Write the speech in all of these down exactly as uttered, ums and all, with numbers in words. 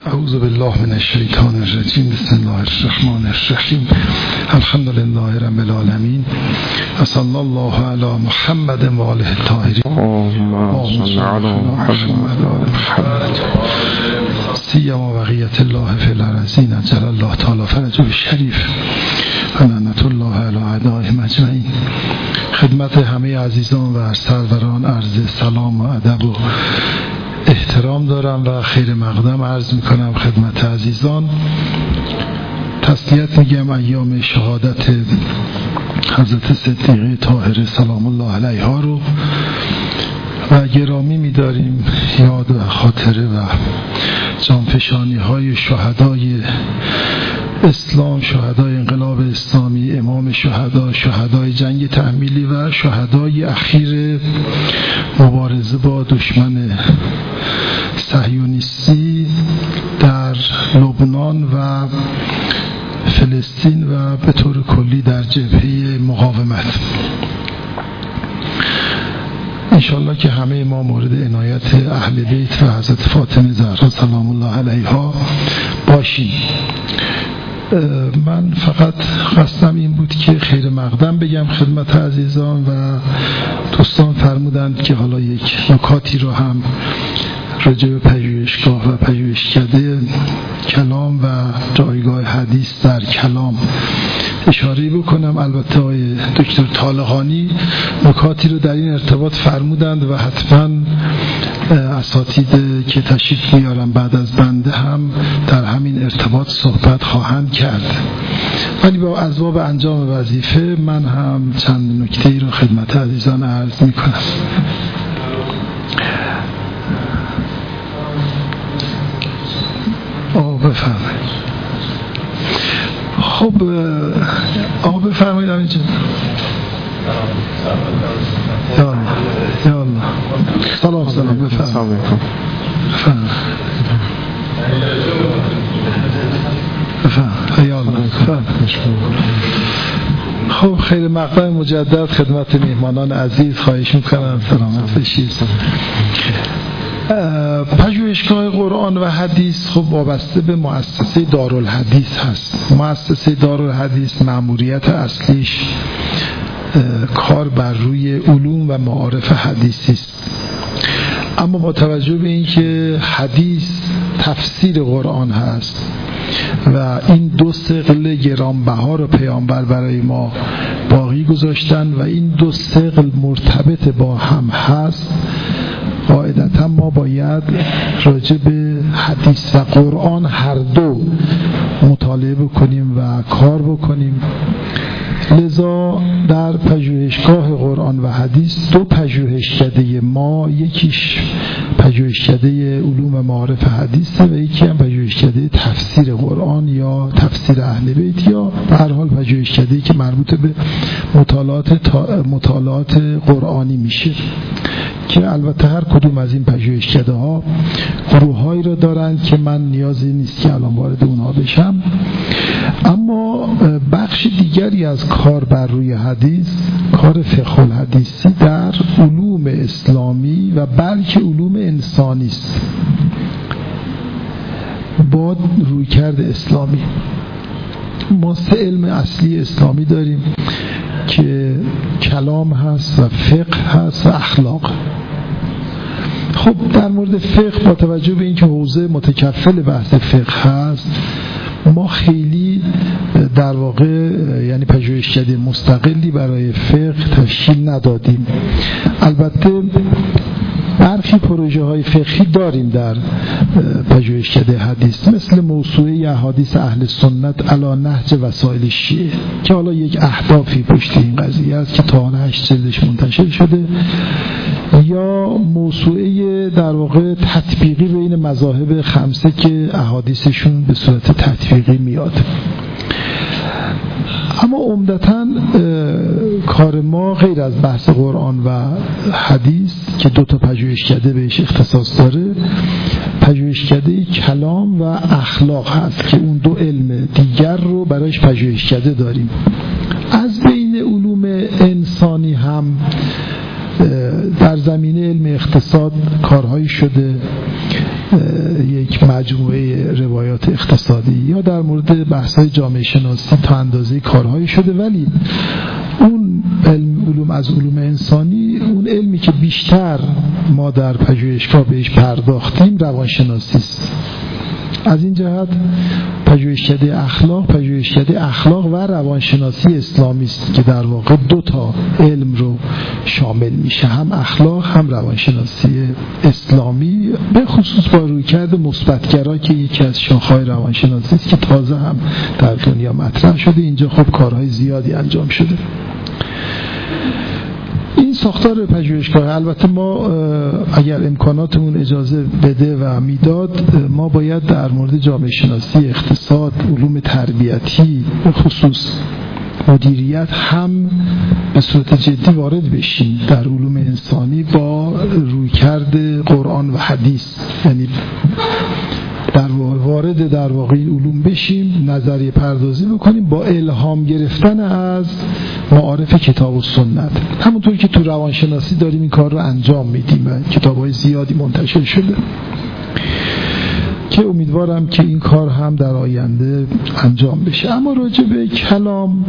اعوذ بالله من الشیطان الرجیم. بسم الله الرحمن الرحیم. الحمد لله رب العالمین و صلی الله علی محمد و آله الطاهرین. اللهم صل علی محمد و آل محمد سیما بقیت الله فی الارضین عجل الله تعالی فرجه الشریف و لعنت الله علی اعدائهم اجمعین. خدمت همه عزیزان و سروران عرض سلام و ادب و احترام دارم و خیر مقدم عرض میکنم خدمت عزیزان. تسلیت میگم ایام شهادت حضرت صدیقه طاهره سلام الله علیها رو و گرامی میداریم یاد و خاطره و جانفشانی های شهدای اسلام، شهدای انقلاب اسلامی، امام شهدا، شهدای جنگ تحمیلی و شهدای اخیر مبارزه با دشمن صهیونیستی در لبنان و فلسطین و به طور کلی در جبهه مقاومت. انشالله که همه ما مورد عنایت اهل بیت و حضرت فاطمه زهرا سلام الله علیها باشیم. من فقط قصدم این بود که خیر مقدم بگم خدمت عزیزان و دوستان فرمودند که حالا یک نکاتی رو هم راجع به پژوهشگاه و پژوهشکده کلام و جایگاه حدیث در کلام اشاره بکنم. البته آقای دکتر طالقانی نکاتی رو در این ارتباط فرمودند و حتما اساتید که تشریف میارن بعد از بنده هم در همین ارتباط صحبت خواهند کرد، ولی با اسباب انجام وظیفه من هم چند نکته رو خدمت عزیزان عرض میکنم. آقا بفرمایید. خب آقا بفرمایید اینجا. یا الله یا الله. سلام سلام بفرمایید. بفرمایید. بفرمایید. یا الله. خب خیر مقدم مجدد خدمت میهمانان عزیز خواهش میکنم سلامت بشید. پژوهشگاه قرآن و حدیث خب وابسته به مؤسسه دارالحدیث هست. مؤسسه دارالحدیث مأموریت اصلیش کار بر روی علوم و معارف حدیثی است، اما با توجه به اینکه حدیث تفسیر قرآن هست و این دو ثقل گرانبها رو پیامبر برای ما باقی گذاشتن و این دو ثقل مرتبط با هم هست، قاعدتا ما باید راجع به حدیث و قرآن هر دو مطالعه بکنیم و کار بکنیم. لذا در پژوهشگاه قرآن و حدیث دو پژوهشکده ما، یکیش پژوهشکده علوم و معارف حدیث و یکی هم پژوهشکده تفسیر قرآن یا تفسیر اهل بیت یا به هر حال پژوهشکده‌ای که مربوط به مطالعات مطالعات قرآنی میشه، که البته هر کدوم از این پژوهشکده ها گروه هایی را دارند که من نیازی نیست که الان وارد اونها بشم. اما بخش دیگری از کار بر روی حدیث کار فقه الحدیثی در علوم اسلامی و بلکه علوم انسانی است با رویکرد اسلامی. ما سه علم اصلی اسلامی داریم که کلام هست و فقه هست و اخلاق. خب در مورد فقه با توجه به اینکه حوزه متکفل بحث فقه هست ما خیلی در واقع یعنی پژوهشکده مستقلی برای فقه تشکیل ندادیم. البته برخی پروژه های فقهی داریم در پژوهشکده حدیث، مثل موسوعه احادیث اهل سنت علی نهج وسائل شیعه که حالا یک اهدافی پشت این قضیه است که تا هشت جلدش منتشر شده، یا موسوعه در واقع تطبیقی بین مذاهب خمسه که احادیثشون به صورت تطبیقی میاد. اما عمدتاً کار ما غیر از بحث قرآن و حدیث که دو تا پژوهشکده بهش اختصاص داره، پژوهشکده کلام و اخلاق هست که اون دو علم دیگر رو برایش پژوهشکده داریم. از بین علوم انسانی هم در زمینه علم اقتصاد کارهایی شده یک مجموعه روایات اقتصادی یا در مورد بحث‌های جامعه شناسی تا اندازه کارهایی شده، ولی اون علم علوم از علوم انسانی، اون علمی که بیشتر ما در پژوهشگاه بهش پرداختیم روانشناسی است. از این جهت پژوهشکده اخلاق پژوهشکده اخلاق و روانشناسی اسلامی است که در واقع دو تا علم رو شامل میشه، هم اخلاق هم روانشناسی اسلامی، به خصوص با رویکرد مثبت‌گرا که یکی از شاخه‌های روانشناسی است که تازه هم در دنیا مطرح شده. اینجا خب کارهای زیادی انجام شده. این ساختار پژوهشگاه، البته ما اگر امکاناتمون اجازه بده و میداد، ما باید در مورد جامعه شناسی، اقتصاد، علوم تربیتی، به خصوص مدیریت هم به صورت جدی وارد بشیم در علوم انسانی با رویکرد قرآن و حدیث، یعنی در وارد در واقع علوم بشیم، نظریه پردازی بکنیم با الهام گرفتن از معارف کتاب و سنت، همونطور که تو روانشناسی داریم این کار رو انجام میدیم و کتاب‌های زیادی منتشر شده که امیدوارم که این کار هم در آینده انجام بشه. اما راجع به کلام،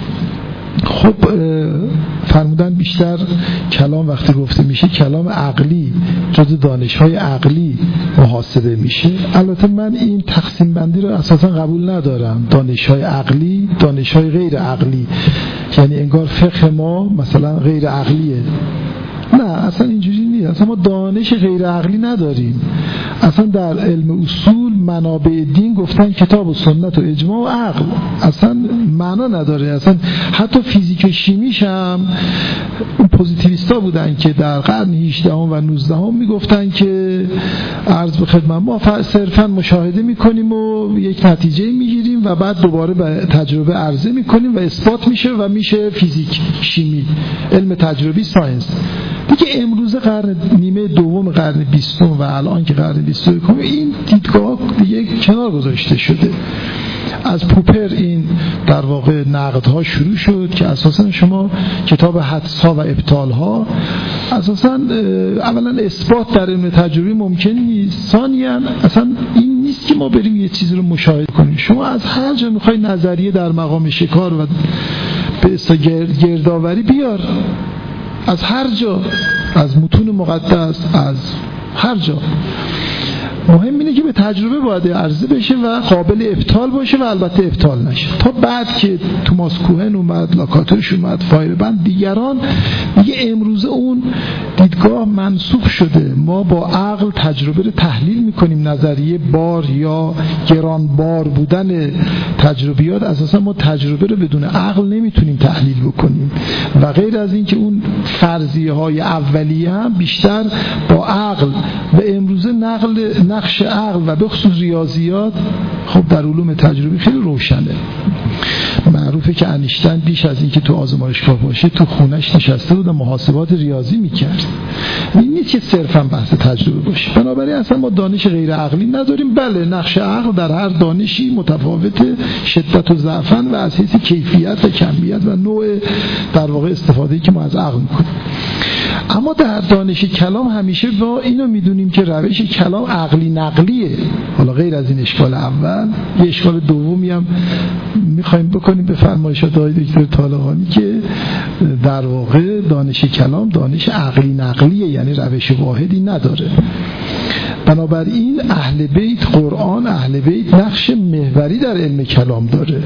خب فرمودن بیشتر کلام وقتی گفته میشه کلام عقلی جزء دانش‌های عقلی محاسبه میشه. البته من این تقسیم بندی رو اساسا قبول ندارم، دانش‌های عقلی، دانش‌های غیر عقلی، یعنی انگار فقه ما مثلا غیر عقلیه. نه، اصلا اینجوری نیست. اصلا ما دانش غیر عقلی نداریم. اصلا در علم اصول منابع دین گفتن کتاب و سنت و اجماع و عقل، اصلا معنا نداره. اصلا حتی فیزیک و شیمیش هم اون پوزیتیویستا بودن که در قرن هجدهم و نوزدهم میگفتن که عرض به خدمت ما صرفا مشاهده میکنیم و یک نتیجه میگیریم و بعد دوباره به تجربه عرضه میکنیم و اثبات میشه و میشه فیزیک، شیمی، علم تجربی، ساینس. دیگه امروز قرن نیمه دوم قرن بیستم و الان که قرن بیست و یکم این دیدگاه دیگه کنار گذاشته شده. از پوپر این در واقع نقدها شروع شد که اساسا شما کتاب حدس‌ها و ابطال‌ها اساسا اولا اثبات در علم تجربی ممکن نیست، ثانیاً اصلا این نیست که ما بریم یه چیزی رو مشاهده کنیم. شما از هر جا میخوای نظریه در مقام شکار و به اصطلاح گردآوری بیار، از هر جا، از متون مقدس، از هر جا. مهم اینه که به تجربه باید عرضه بشه و قابل ابطال باشه و البته ابطال نشه. تا بعد که توماس کوهن اومد، لاکاتوش اومد، فایربند، دیگران، دیگه امروز اون دیدگاه منسوخ شده. ما با عقل تجربه رو تحلیل میکنیم. نظریه بار یا گرانبار بودن تجربیات، اساسا ما تجربه رو بدون عقل نمیتونیم تحلیل بکنیم و غیر از این که اون فرضیه های اولیه هم بیشتر با عقل و امروزه نقل نقش عقل و به خصوص ریاضیات خب در علوم تجربی خیلی روشنه. معروفه که انیشتین بیش از این که تو آزمایشگاه باشه تو خونش نشسته بود و محاسبات ریاضی میکرد. این نیست که صرفا بحث تجربه باشه. بنابراین اصلا ما دانش غیر عقلی نداریم. بله، نقش عقل در هر دانشی متفاوته، شدت و ضعفاً و از حیث کیفیت و کمیت و نوع در واقع استفاده‌ای که ما از عقل میکنیم. اما در دانش کلام همیشه با اینو میدونیم که روش کلام عقلی نقلیه. حالا غیر از این اشکال اول، یه اشکال دومی هم میخوایم بکنیم به فرمایشات آقای دکتر طالقانی که در واقع دانش کلام دانش عقلی نقلیه، یعنی روش واحدی نداره. بنابراین اهل بیت، قرآن، اهل بیت نقش محوری در علم کلام داره.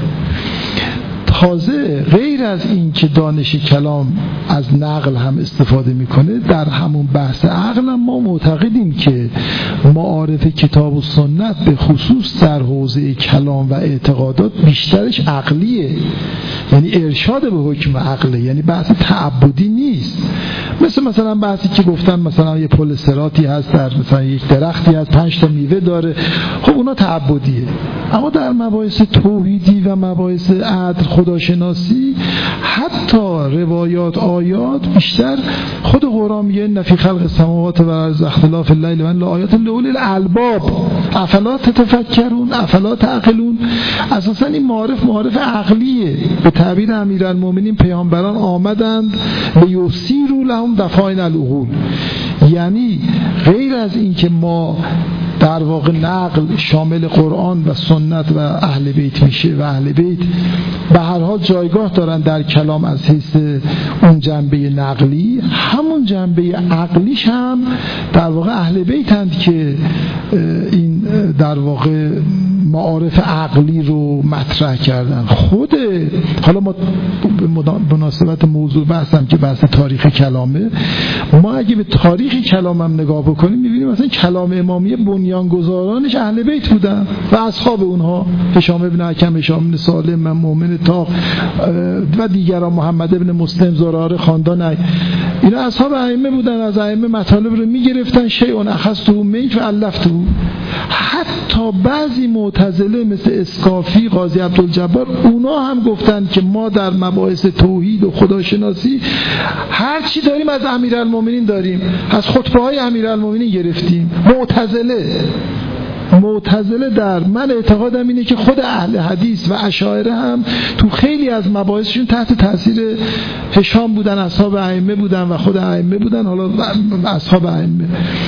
تازه غیر از این که دانش کلام از نقل هم استفاده میکنه، در همون بحث عقل هم ما معتقدیم که معارف کتاب و سنت به خصوص در حوزه کلام و اعتقادات بیشترش عقلیه، یعنی ارشاد به حکم عقله، یعنی بحث تعبدی نیست. مثل مثلا بحثی که گفتن مثلا یه پل صراطی هست، در مثلا یک درختی هست پنج تا میوه داره، خب اونا تعبدیه. اما در مباحث توحیدی و مباحث عدل، خداشناسی، حتی روایات، آیات، بیشتر خود قرآن میگه ان فی خلق السماوات و الارض اختلاف الليل و النهار لآیات لأولی الالباب افلا تتفکرون افلا تعقلون. اساسا این معارف معارف عقلیه. به تعبیر امیرالمومنین پیامبران آمدند لیسیروا لهم دفائن العقول، یعنی غیر از این که ما در واقع نقل شامل قرآن و سنت و اهل بیت میشه و اهل بیت به هر حال جایگاه دارن در کلام از حیث اون جنبه نقلی، همون جنبه عقلیش هم در واقع اهل بیت هند که این در واقع معارف عقلی رو مطرح کردن. خود حالا ما به مناسبت موضوع بحثم که بحث تاریخ کلامه، ما اگه به تاریخ کلام هم نگاه بکنیم میبینیم مثلا کلام امامیه بنیانگذارانش اهل بیت بودن و اصحاب اونها، هشام ابن حکم، هشام ابن سالم، مؤمن طاق و دیگران، محمد ابن مسلم، زراره خاندان، اینا اصحاب ائمه بودن، از ائمه مطالب رو میگرفتن، شیء اخذته منک و الفته. حتی بعضی معتزله مثل اسکافی، قاضی عبدالجبار، اونا هم گفتن که ما در مباحث توحید و خداشناسی هر چی داریم از امیرالمومنین داریم، از خطبه های امیرالمومنین گرفتیم. معتزله معتزله در من اعتقادم اینه که خود اهل حدیث و اشاعره هم تو خیلی از مباحثشون تحت تاثیر هشام بودن، اصحاب ائمه بودن و خود ائمه بودن، حالا اصحاب ائمه.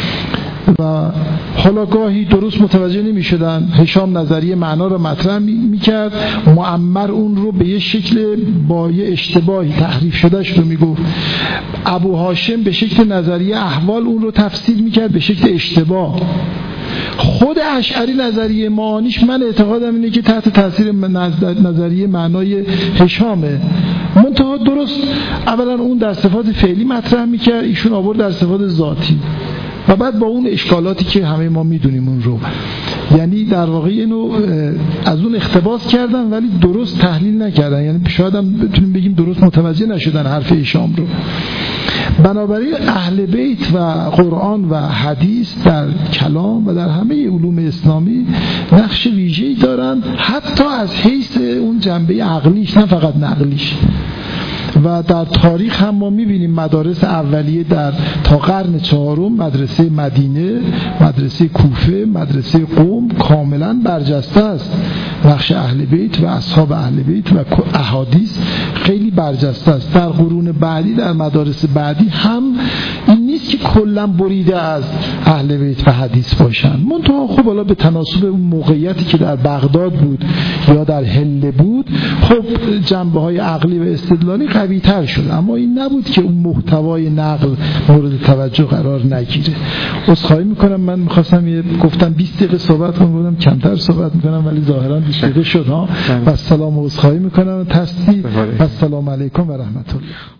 و حالا گاهی درست متوجه نمی شدن. هشام نظریه معنا رو مطرح می کرد، معمر اون رو به یه شکل با یه اشتباهی تحریف شدهش رو می گفت. ابو هاشم به شکل نظریه احوال اون رو تفسیر می کرد به شکل اشتباه. خود اشعری نظریه معانیش من اعتقادم اینه که تحت تاثیر نظریه معنای هشامه، منتها درست اولا اون در صفات فعلی مطرح میکرد، ایشون آورد در صفات ذاتی و بعد با اون اشکالاتی که همه ما میدونیم اون رو، یعنی در واقع اینو از اون اقتباس کردن ولی درست تحلیل نکردن، یعنی شاید هم بتونیم بگیم درست متوجه نشدن حرف هشام رو. بنابراین اهل بیت و قرآن و حدیث در کلام و در همه علوم اسلامی نقش ویژه‌ای دارن، حتی از حیث اون جنبه عقلیش نه فقط نقلیش. و در تاریخ هم ما میبینیم مدارس اولیه در تا قرن چهارم، مدرسه مدینه، مدرسه کوفه، مدرسه قم کاملا برجسته است. نقش اهل بیت و اصحاب اهل بیت و احادیث خیلی برجسته است. در قرون بعدی در مدارس بعدی هم این نیست که کلا بریده از اهل بیت و حدیث باشن، منتها خب حالا به تناسب اون موقعیتی که در بغداد بود یا در حله بود، خب جنبه های عقلی و استدلالی قوی تر شد، اما این نبود که اون محتوای نقل مورد توجه قرار نگیره. عذرخواهی میکنم، من میخواستم یه گفتم بیست دقیقه صحبت کنم، بودم کمتر صحبت میکنم ولی ظاهرا بیست دقیقه شد ها. و سلام و عذرخواهی میکنم، تسبیح و السلام علیکم و رحمت الله.